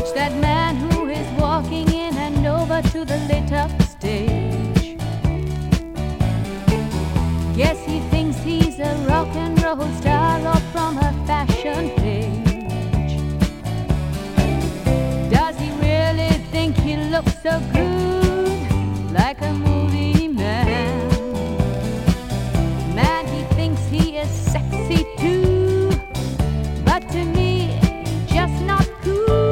that man who is walking in and over to the lit up stage. Guess he thinks he's a rock and roll star or from a fashion page. Does he really think he looks so good, like a movie man? Man, he thinks he is sexy too, but to me, just not cool.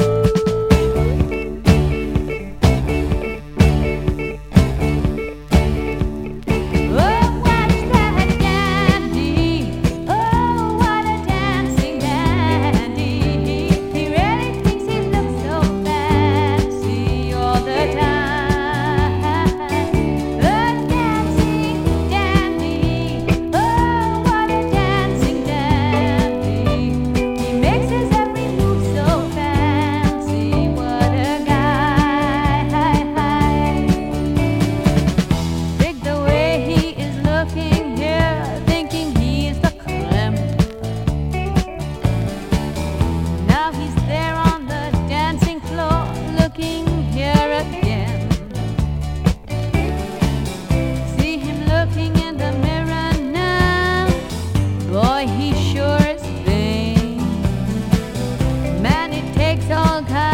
He sure is vain. Man, it takes all kinds